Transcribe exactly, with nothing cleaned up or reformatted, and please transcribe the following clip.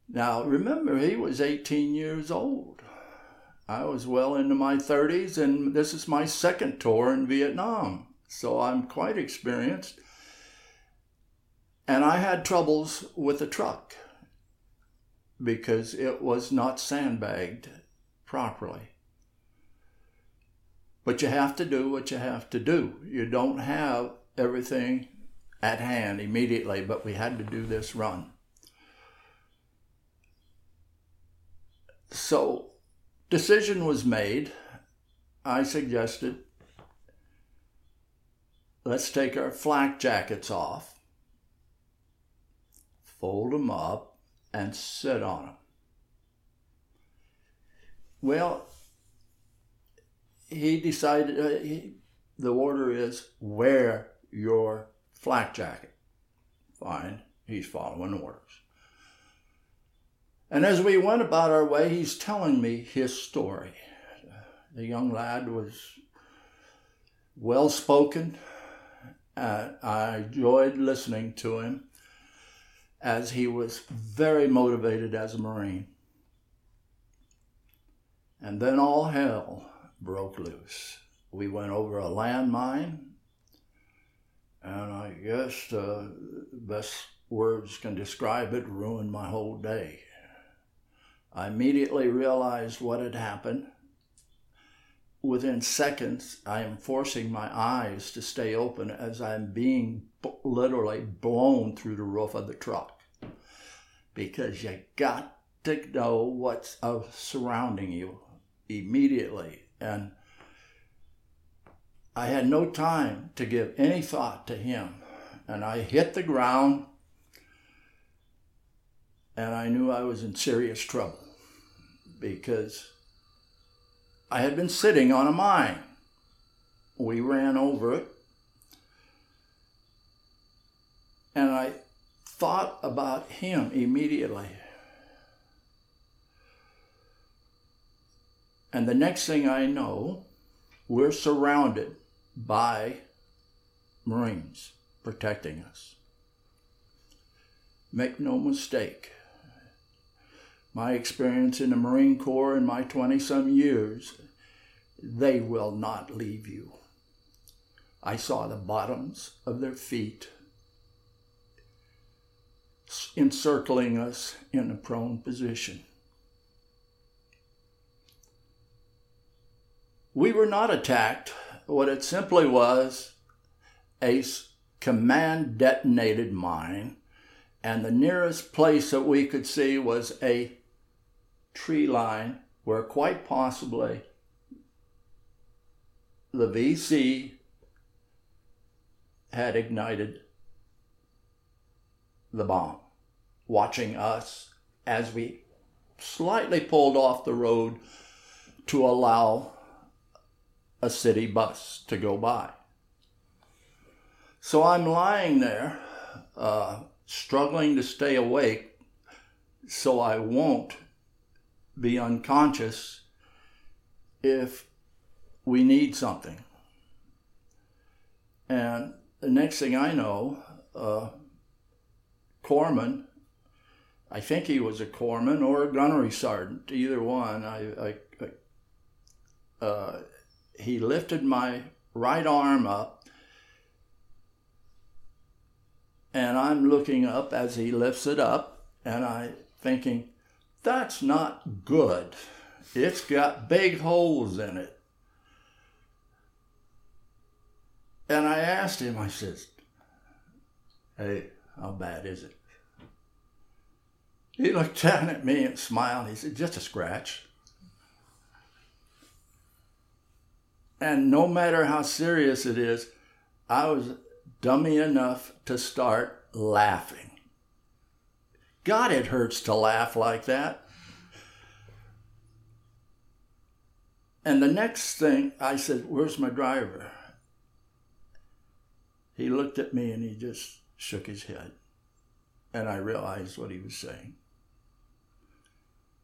Now, remember, he was eighteen years old. I was well into my thirties, and this is my second tour in Vietnam. So I'm quite experienced. And I had troubles with the truck because it was not sandbagged properly. But you have to do what you have to do. You don't have everything at hand immediately, but we had to do this run. So, decision was made. I suggested, let's take our flak jackets off, fold them up, and sit on them. Well, he decided, uh, he, the order is wear your flak jacket. Fine, he's following orders. And as we went about our way, he's telling me his story. The young lad was well-spoken. Uh, I enjoyed listening to him as he was very motivated as a Marine. And then all hell broke loose. We went over a landmine, and I guess the best words can describe it, ruined my whole day. I immediately realized what had happened. Within seconds, I am forcing my eyes to stay open as I'm being b- literally blown through the roof of the truck. Because you got to know what's uh, surrounding you immediately. And I had no time to give any thought to him. And I hit the ground, and I knew I was in serious trouble because I had been sitting on a mine. We ran over it, and I thought about him immediately. And the next thing I know, we're surrounded by Marines protecting us. Make no mistake, my experience in the Marine Corps in my twenty-some years, they will not leave you. I saw the bottoms of their feet encircling us in a prone position. We were not attacked. What it simply was, a command detonated mine, and the nearest place that we could see was a tree line where quite possibly the V C had ignited the bomb, watching us as we slightly pulled off the road to allow a city bus to go by. So I'm lying there, uh, struggling to stay awake so I won't be unconscious if we need something. And the next thing I know, uh, corpsman, I think he was a corpsman or a gunnery sergeant, either one. I, I, I uh, he lifted my right arm up, and I'm looking up as he lifts it up, and I thinking, that's not good. It's got big holes in it. And I asked him, I said, hey, how bad is it? He looked down at me and smiled. He said, just a scratch. And no matter how serious it is, I was dummy enough to start laughing. God, it hurts to laugh like that. And the next thing, I said, where's my driver? He looked at me and he just shook his head. And I realized what he was saying.